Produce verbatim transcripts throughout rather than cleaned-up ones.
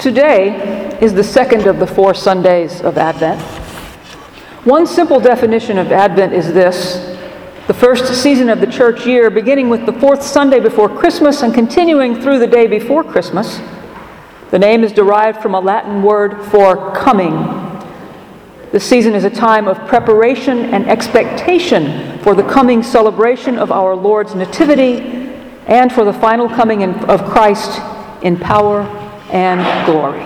Today is the second of the four Sundays of Advent. One simple definition of Advent is this: the first season of the church year, beginning with the fourth Sunday before Christmas and continuing through the day before Christmas. The name is derived from a Latin word for coming. The season is a time of preparation and expectation for the coming celebration of our Lord's nativity and for the final coming in, of Christ in power and glory.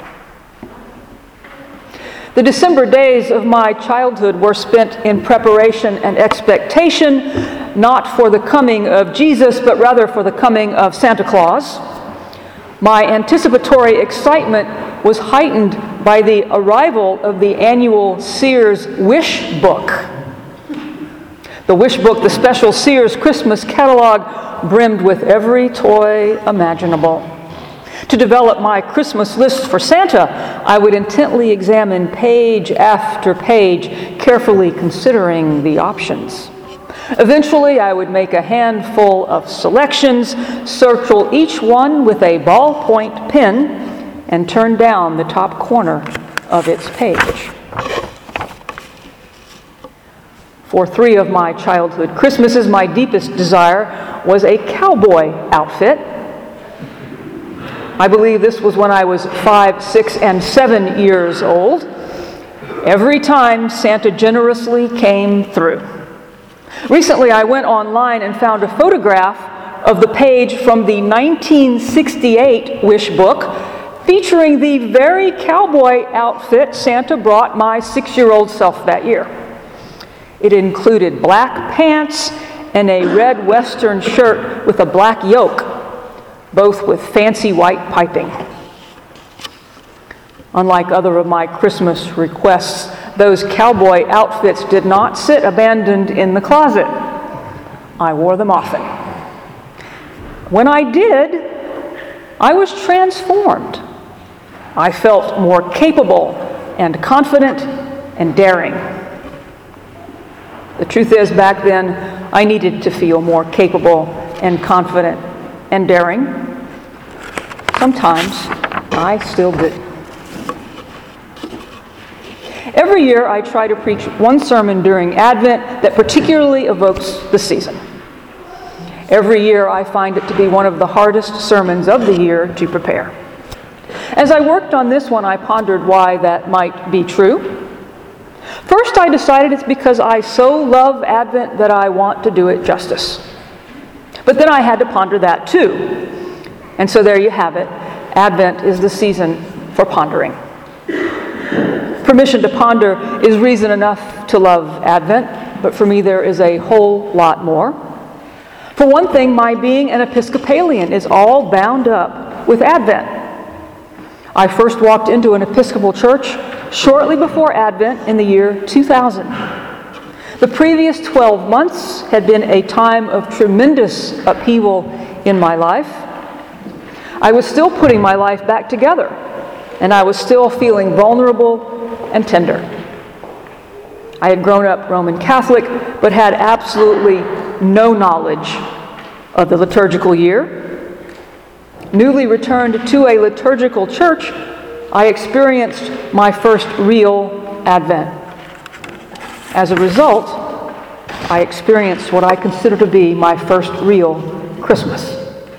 The December days of my childhood were spent in preparation and expectation, not for the coming of Jesus, but rather for the coming of Santa Claus. My anticipatory excitement was heightened by the arrival of the annual Sears Wish Book. The Wish Book, the special Sears Christmas catalog, brimmed with every toy imaginable. To develop my Christmas list for Santa, I would intently examine page after page, carefully considering the options. Eventually, I would make a handful of selections, circle each one with a ballpoint pen, and turn down the top corner of its page. For three of my childhood Christmases, my deepest desire was a cowboy outfit. I believe this was when I was five, six, and seven years old. Every time Santa generously came through. Recently, I went online and found a photograph of the page from the nineteen sixty-eight Wish Book featuring the very cowboy outfit Santa brought my six-year-old self that year. It included black pants and a red western shirt with a black yoke, both with fancy white piping. Unlike other of my Christmas requests, those cowboy outfits did not sit abandoned in the closet. I wore them often. When I did, I was transformed. I felt more capable and confident and daring. The truth is, back then, I needed to feel more capable and confident and daring. Sometimes I still do. Every year I try to preach one sermon during Advent that particularly evokes the season. Every year I find it to be one of the hardest sermons of the year to prepare. As I worked on this one, I pondered why that might be true. First, I decided it's because I so love Advent that I want to do it justice. But then I had to ponder that too. And so there you have it. Advent is the season for pondering. Permission to ponder is reason enough to love Advent, but for me there is a whole lot more. For one thing, my being an Episcopalian is all bound up with Advent. I first walked into an Episcopal church shortly before Advent in the year two thousand. The previous twelve months had been a time of tremendous upheaval in my life. I was still putting my life back together, and I was still feeling vulnerable and tender. I had grown up Roman Catholic, but had absolutely no knowledge of the liturgical year. Newly returned to a liturgical church, I experienced my first real Advent. As a result, I experienced what I consider to be my first real Christmas.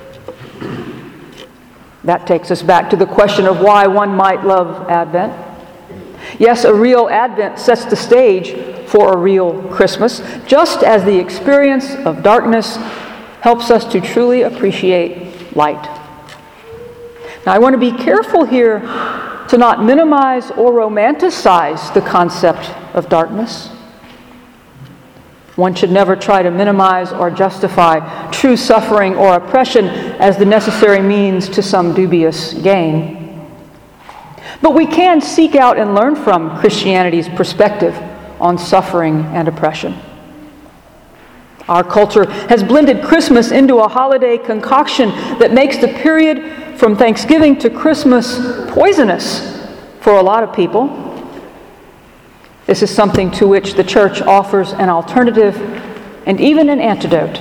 That takes us back to the question of why one might love Advent. Yes, a real Advent sets the stage for a real Christmas, just as the experience of darkness helps us to truly appreciate light. Now, I want to be careful here to not minimize or romanticize the concept of darkness. One should never try to minimize or justify true suffering or oppression as the necessary means to some dubious gain. But we can seek out and learn from Christianity's perspective on suffering and oppression. Our culture has blended Christmas into a holiday concoction that makes the period from Thanksgiving to Christmas poisonous for a lot of people. This is something to which the church offers an alternative and even an antidote.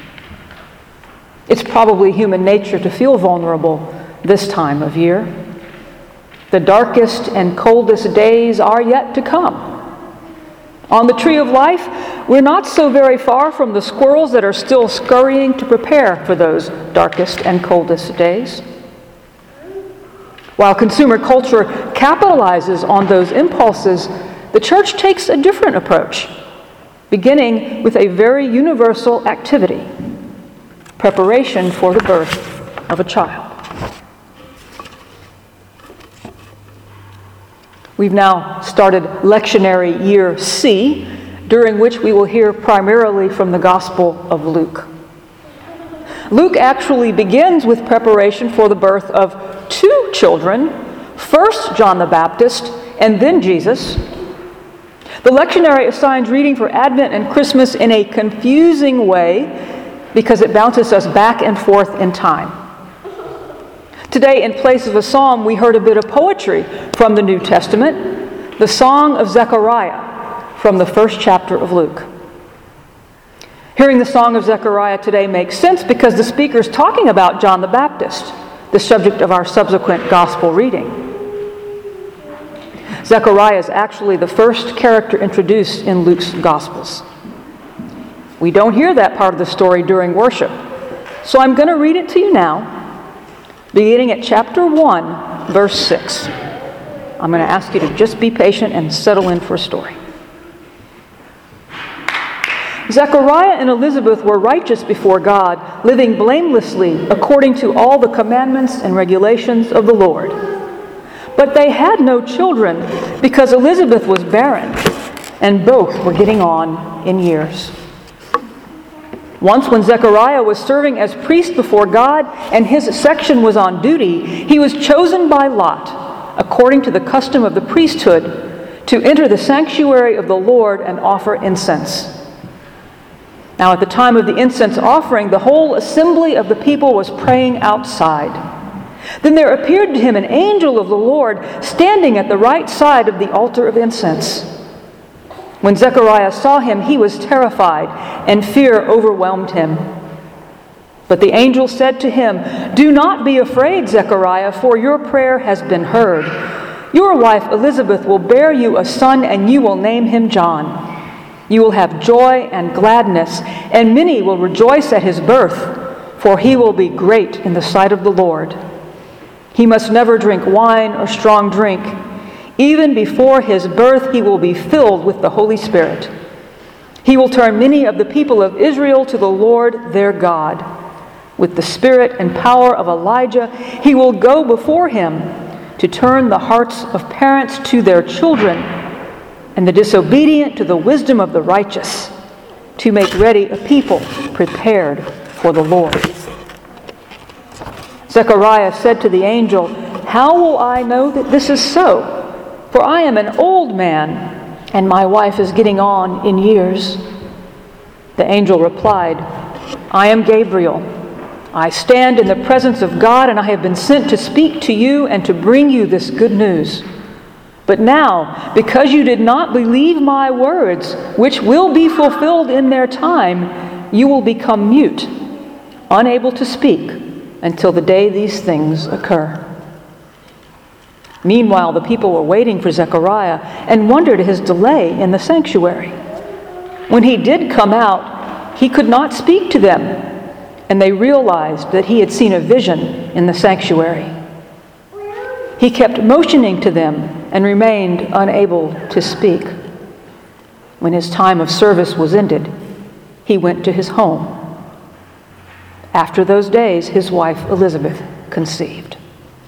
It's probably human nature to feel vulnerable this time of year. The darkest and coldest days are yet to come. On the tree of life, we're not so very far from the squirrels that are still scurrying to prepare for those darkest and coldest days. While consumer culture capitalizes on those impulses, the church takes a different approach, beginning with a very universal activity: preparation for the birth of a child. We've now started lectionary year C, during which we will hear primarily from the Gospel of Luke. Luke actually begins with preparation for the birth of two children, first John the Baptist and then Jesus. The lectionary assigns reading for Advent and Christmas in a confusing way because it bounces us back and forth in time. Today, in place of a psalm, we heard a bit of poetry from the New Testament, the Song of Zechariah from the first chapter of Luke. Hearing the Song of Zechariah today makes sense because the speaker is talking about John the Baptist, the subject of our subsequent gospel reading. Zechariah is actually the first character introduced in Luke's Gospels. We don't hear that part of the story during worship, so I'm going to read it to you now, beginning at chapter one, verse six. I'm going to ask you to just be patient and settle in for a story. Zechariah and Elizabeth were righteous before God, living blamelessly according to all the commandments and regulations of the Lord. But they had no children because Elizabeth was barren, and both were getting on in years. Once when Zechariah was serving as priest before God and his section was on duty, he was chosen by lot, according to the custom of the priesthood, to enter the sanctuary of the Lord and offer incense. Now at the time of the incense offering, the whole assembly of the people was praying outside. Then there appeared to him an angel of the Lord standing at the right side of the altar of incense. When Zechariah saw him, he was terrified, and fear overwhelmed him. But the angel said to him, "Do not be afraid, Zechariah, for your prayer has been heard. Your wife Elizabeth will bear you a son, and you will name him John. You will have joy and gladness, and many will rejoice at his birth, for he will be great in the sight of the Lord. He must never drink wine or strong drink. Even before his birth, he will be filled with the Holy Spirit. He will turn many of the people of Israel to the Lord their God. With the spirit and power of Elijah, he will go before him to turn the hearts of parents to their children and the disobedient to the wisdom of the righteous, to make ready a people prepared for the Lord." Zechariah said to the angel, "How will I know that this is so? For I am an old man, and my wife is getting on in years." The angel replied, "I am Gabriel. I stand in the presence of God, and I have been sent to speak to you and to bring you this good news. But now, because you did not believe my words, which will be fulfilled in their time, you will become mute, unable to speak, until the day these things occur." Meanwhile, the people were waiting for Zechariah and wondered at his delay in the sanctuary. When he did come out, he could not speak to them, and they realized that he had seen a vision in the sanctuary. He kept motioning to them and remained unable to speak. When his time of service was ended, he went to his home. After those days, his wife Elizabeth conceived.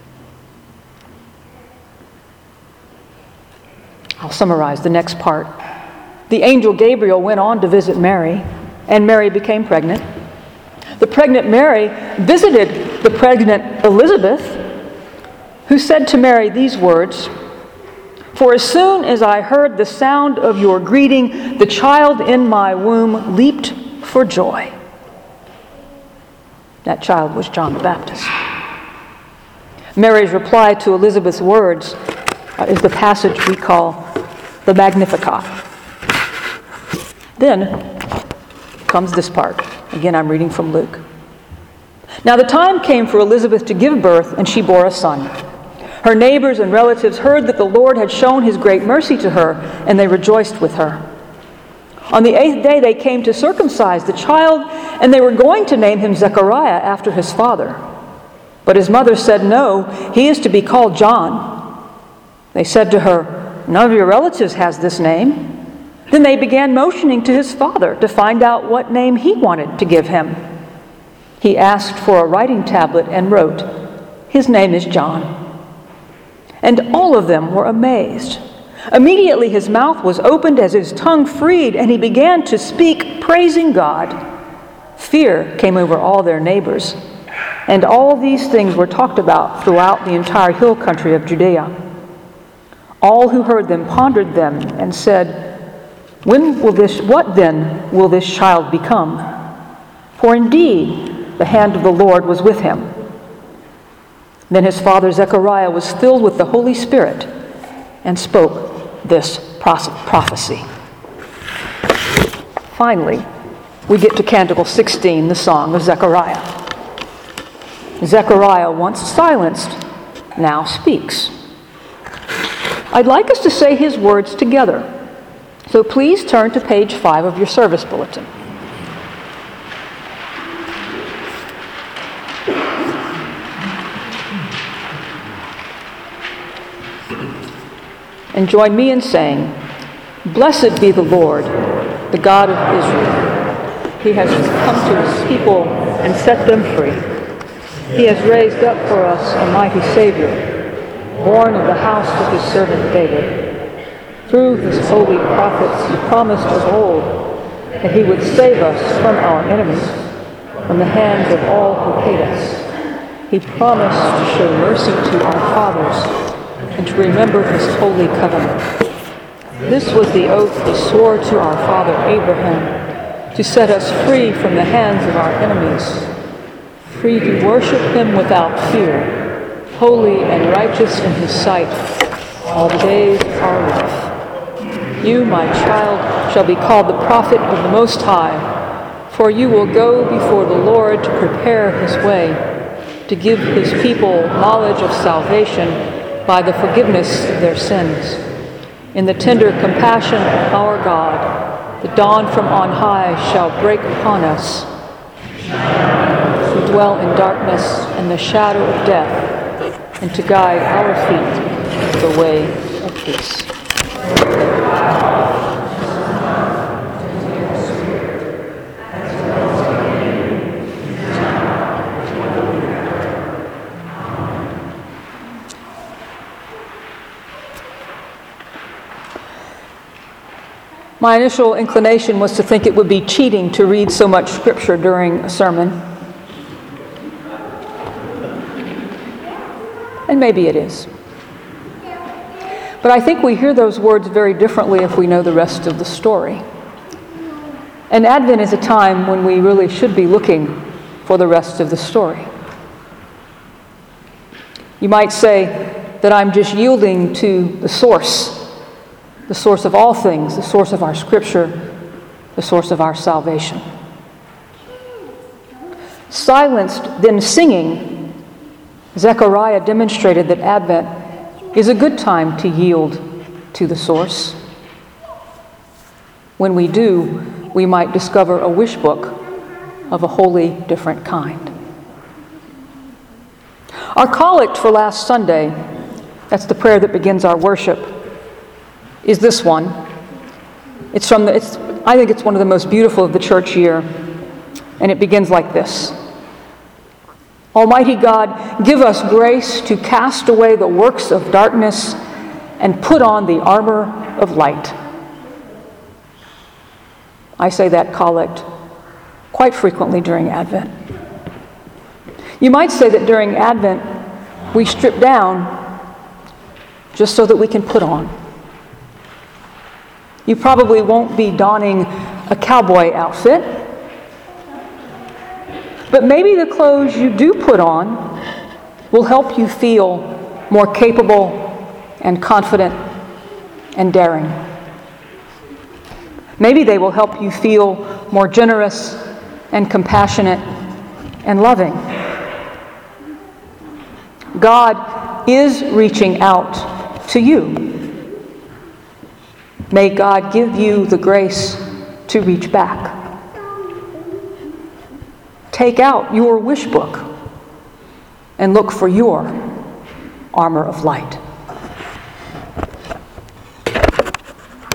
I'll summarize the next part. The angel Gabriel went on to visit Mary, and Mary became pregnant. The pregnant Mary visited the pregnant Elizabeth, who said to Mary these words, "For as soon as I heard the sound of your greeting, the child in my womb leaped for joy." That child was John the Baptist. Mary's reply to Elizabeth's words uh, is the passage we call the Magnificat. Then comes this part. Again, I'm reading from Luke. "Now the time came for Elizabeth to give birth, and she bore a son. Her neighbors and relatives heard that the Lord had shown his great mercy to her, and they rejoiced with her. On the eighth day they came to circumcise the child, and they were going to name him Zechariah after his father. But his mother said, "No, he is to be called John." They said to her, "None of your relatives has this name." Then they began motioning to his father to find out what name he wanted to give him. He asked for a writing tablet and wrote, "His name is John." And all of them were amazed. Immediately his mouth was opened as his tongue freed, and he began to speak, praising God. Fear came over all their neighbors, and all these things were talked about throughout the entire hill country of Judea. All who heard them pondered them and said, "When will this, what then will this child become?" For indeed, the hand of the Lord was with him. Then his father Zechariah was filled with the Holy Spirit and spoke this prophecy. Finally, we get to Canticle sixteen, the Song of Zechariah. Zechariah, once silenced, now speaks. I'd like us to say his words together. So please turn to page five of your service bulletin. And join me in saying, "Blessed be the Lord, the God of Israel. He has come to his people and set them free. He has raised up for us a mighty Savior, born of the house of his servant David. Through his holy prophets he promised of old that he would save us from our enemies, from the hands of all who hate us. He promised to show mercy to our fathers and to remember his holy covenant. This was the oath he swore to our father Abraham, to set us free from the hands of our enemies, free to worship him without fear, holy and righteous in his sight, all the days of our life. You, my child, shall be called the prophet of the Most High, for you will go before the Lord to prepare his way, to give his people knowledge of salvation by the forgiveness of their sins. In the tender compassion of our God, the dawn from on high shall break upon us. To dwell in darkness and the shadow of death, and to guide our feet the way of peace." My initial inclination was to think it would be cheating to read so much scripture during a sermon. And maybe it is. But I think we hear those words very differently if we know the rest of the story. And Advent is a time when we really should be looking for the rest of the story. You might say that I'm just yielding to the source, the source of all things, the source of our scripture, the source of our salvation. Silenced, then singing, Zechariah demonstrated that Advent is a good time to yield to the source. When we do, we might discover a wish book of a wholly different kind. Our collect for last Sunday, that's the prayer that begins our worship, is this one. It's from the, it's, I think it's one of the most beautiful of the church year, and it begins like this. Almighty God, give us grace to cast away the works of darkness and put on the armor of light. I say that collect quite frequently during Advent. You might say that during Advent, we strip down just so that we can put on. You probably won't be donning a cowboy outfit, but maybe the clothes you do put on will help you feel more capable and confident and daring. Maybe they will help you feel more generous and compassionate and loving. God is reaching out to you. May God give you the grace to reach back. Take out your wish book and look for your armor of light.